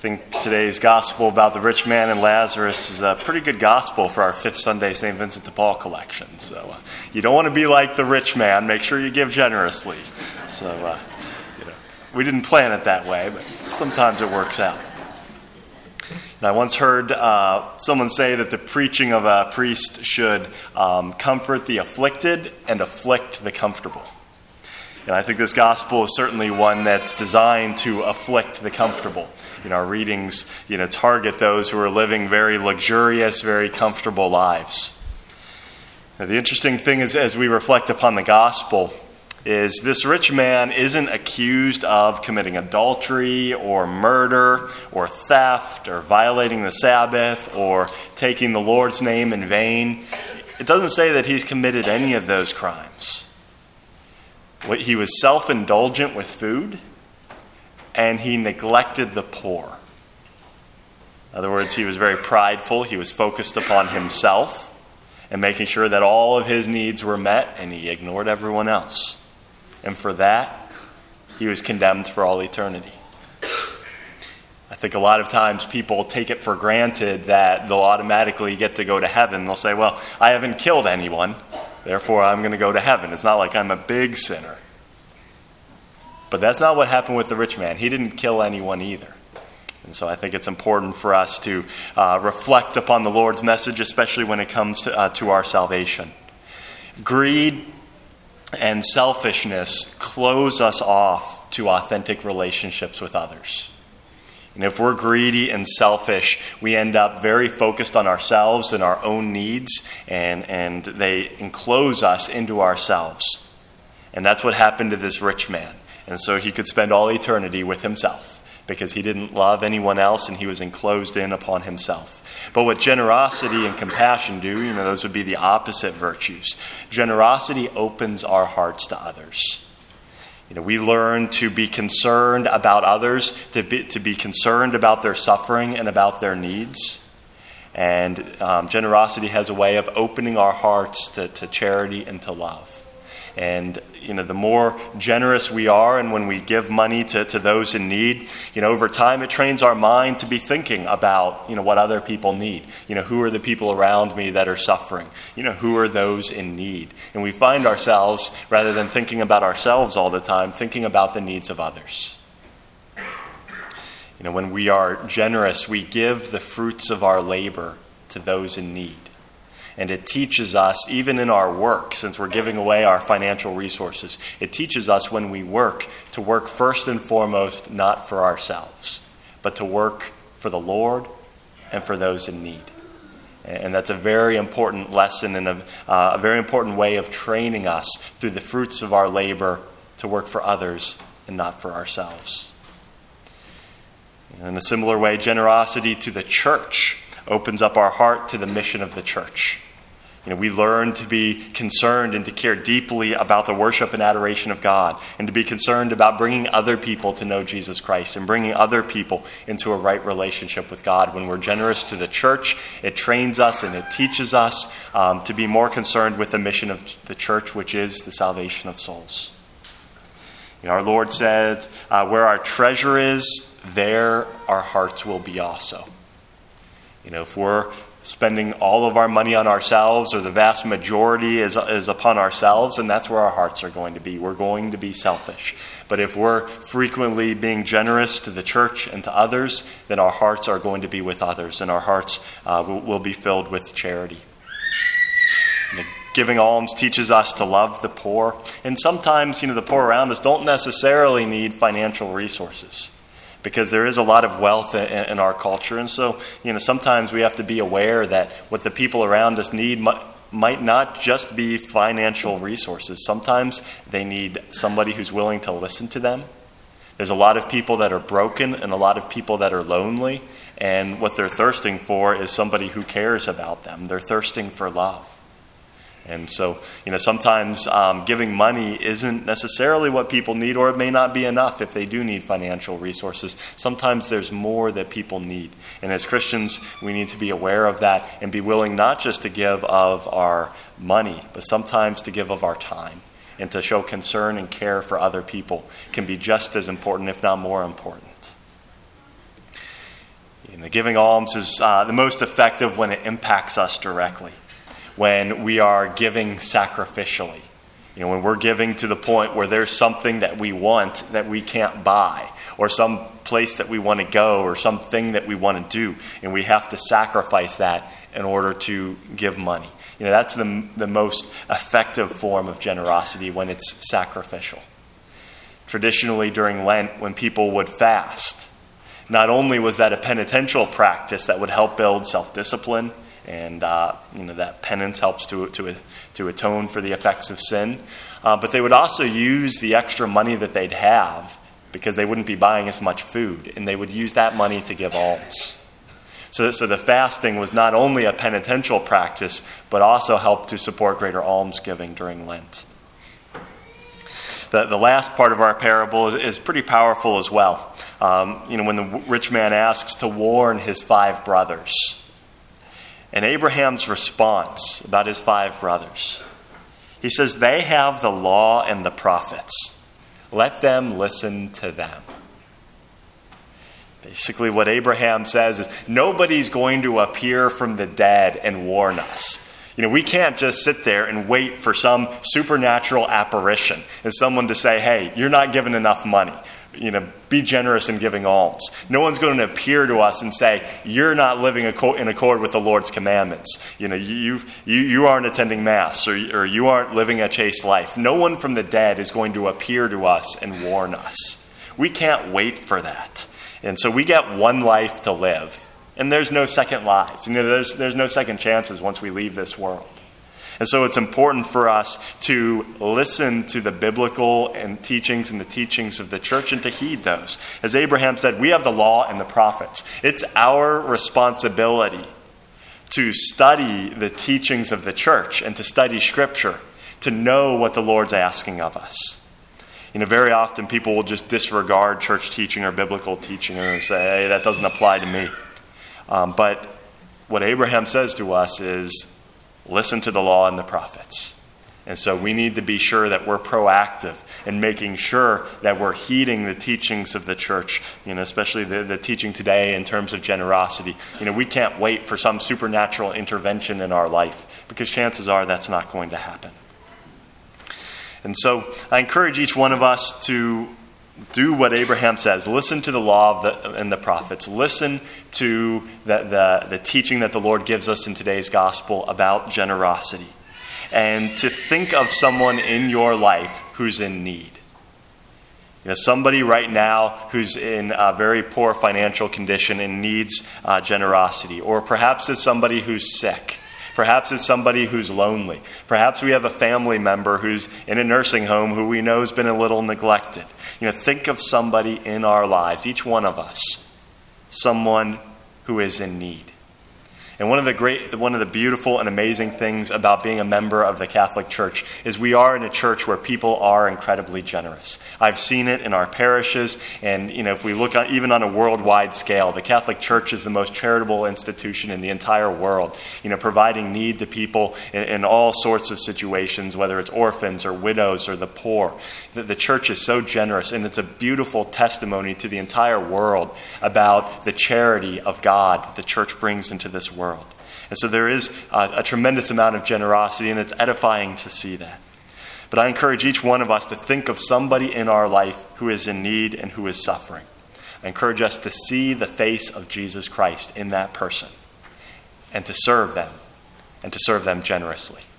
think today's gospel about the rich man and Lazarus is a pretty good gospel for our fifth Sunday St. Vincent de Paul collection. So you don't want to be like the rich man. Make sure you give generously. So, we didn't plan it that way, but sometimes it works out. And I once heard someone say that the preaching of a priest should comfort the afflicted and afflict the comfortable. And I think this gospel is certainly one that's designed to afflict the comfortable. Our readings, target those who are living very luxurious, very comfortable lives. Now, the interesting thing is, as we reflect upon the gospel, is this rich man isn't accused of committing adultery or murder or theft or violating the Sabbath or taking the Lord's name in vain. It doesn't say that he's committed any of those crimes. He was self-indulgent with food, and he neglected the poor. In other words, he was very prideful. He was focused upon himself and making sure that all of his needs were met, and he ignored everyone else. And for that, he was condemned for all eternity. I think a lot of times people take it for granted that they'll automatically get to go to heaven. They'll say, well, I haven't killed anyone, therefore I'm going to go to heaven. It's not like I'm a big sinner. But that's not what happened with the rich man. He didn't kill anyone either. And so I think it's important for us to reflect upon the Lord's message, especially when it comes to our salvation. Greed and selfishness close us off to authentic relationships with others. And if we're greedy and selfish, we end up very focused on ourselves and our own needs, and they enclose us into ourselves. And that's what happened to this rich man. And so he could spend all eternity with himself because he didn't love anyone else and he was enclosed in upon himself. But what generosity and compassion do, those would be the opposite virtues. Generosity opens our hearts to others. We learn to be concerned about others, to be concerned about their suffering and about their needs. And generosity has a way of opening our hearts to charity and to love. And, the more generous we are and when we give money to those in need, over time it trains our mind to be thinking about, what other people need. Who are the people around me that are suffering? Who are those in need? And we find ourselves, rather than thinking about ourselves all the time, thinking about the needs of others. When we are generous, we give the fruits of our labor to those in need. And it teaches us, even in our work, since we're giving away our financial resources, it teaches us when we work to work first and foremost not for ourselves, but to work for the Lord and for those in need. And that's a very important lesson and a very important way of training us through the fruits of our labor to work for others and not for ourselves. In a similar way, generosity to the church opens up our heart to the mission of the church. We learn to be concerned and to care deeply about the worship and adoration of God, and to be concerned about bringing other people to know Jesus Christ and bringing other people into a right relationship with God. When we're generous to the church, it trains us and it teaches us to be more concerned with the mission of the church, which is the salvation of souls. Our Lord says, where our treasure is, there our hearts will be also. If we're spending all of our money on ourselves, or the vast majority is upon ourselves, and that's where our hearts are going to be. We're going to be selfish. But if we're frequently being generous to the church and to others, then our hearts are going to be with others, and our hearts will be filled with charity. Giving alms teaches us to love the poor. And sometimes, the poor around us don't necessarily need financial resources, because there is a lot of wealth in our culture. And so, sometimes we have to be aware that what the people around us need might not just be financial resources. Sometimes they need somebody who's willing to listen to them. There's a lot of people that are broken and a lot of people that are lonely. And what they're thirsting for is somebody who cares about them. They're thirsting for love. And so, sometimes giving money isn't necessarily what people need, or it may not be enough if they do need financial resources. Sometimes there's more that people need. And as Christians, we need to be aware of that and be willing not just to give of our money, but sometimes to give of our time. And to show concern and care for other people can be just as important, if not more important. Giving alms is the most effective when it impacts us directly, when we are giving sacrificially. When we're giving to the point where there's something that we want that we can't buy, or some place that we want to go, or something that we want to do, and we have to sacrifice that in order to give money. That's the most effective form of generosity, when it's sacrificial. Traditionally, during Lent, when people would fast, not only was that a penitential practice that would help build self-discipline, and that penance helps to atone for the effects of sin, but they would also use the extra money that they'd have, because they wouldn't be buying as much food, and they would use that money to give alms. So the fasting was not only a penitential practice, but also helped to support greater almsgiving during Lent. The last part of our parable is pretty powerful as well. When the rich man asks to warn his 5 brothers, and Abraham's response about his 5 brothers, he says, "They have the law and the prophets. Let them listen to them." Basically, what Abraham says is, nobody's going to appear from the dead and warn us. We can't just sit there and wait for some supernatural apparition and someone to say, "Hey, you're not giving enough money. Be generous in giving alms." No one's going to appear to us and say, "You're not living in accord with the Lord's commandments. You aren't attending Mass, or you aren't living a chaste life." No one from the dead is going to appear to us and warn us. We can't wait for that. And so we get one life to live. And there's no second lives. There's no second chances once we leave this world. And so it's important for us to listen to the biblical and teachings and the teachings of the church, and to heed those. As Abraham said, we have the law and the prophets. It's our responsibility to study the teachings of the church and to study Scripture, to know what the Lord's asking of us. Very often people will just disregard church teaching or biblical teaching and say, "Hey, that doesn't apply to me." But what Abraham says to us is, listen to the law and the prophets. And so we need to be sure that we're proactive in making sure that we're heeding the teachings of the church, especially the teaching today in terms of generosity. We can't wait for some supernatural intervention in our life, because chances are that's not going to happen. And so I encourage each one of us to do what Abraham says. Listen to the law and the prophets. Listen to the teaching that the Lord gives us in today's gospel about generosity. And to think of someone in your life who's in need. Somebody right now who's in a very poor financial condition and needs generosity. Or perhaps it's somebody who's sick. Perhaps it's somebody who's lonely. Perhaps we have a family member who's in a nursing home who we know has been a little neglected. Think of somebody in our lives, each one of us, someone who is in need. And one of the beautiful and amazing things about being a member of the Catholic Church is we are in a church where people are incredibly generous. I've seen it in our parishes, and if we look even on a worldwide scale, the Catholic Church is the most charitable institution in the entire world, providing need to people in all sorts of situations, whether it's orphans or widows or the poor. The church is so generous, and it's a beautiful testimony to the entire world about the charity of God that the church brings into this world. And so there is a tremendous amount of generosity, and it's edifying to see that. But I encourage each one of us to think of somebody in our life who is in need and who is suffering. I encourage us to see the face of Jesus Christ in that person, and to serve them generously.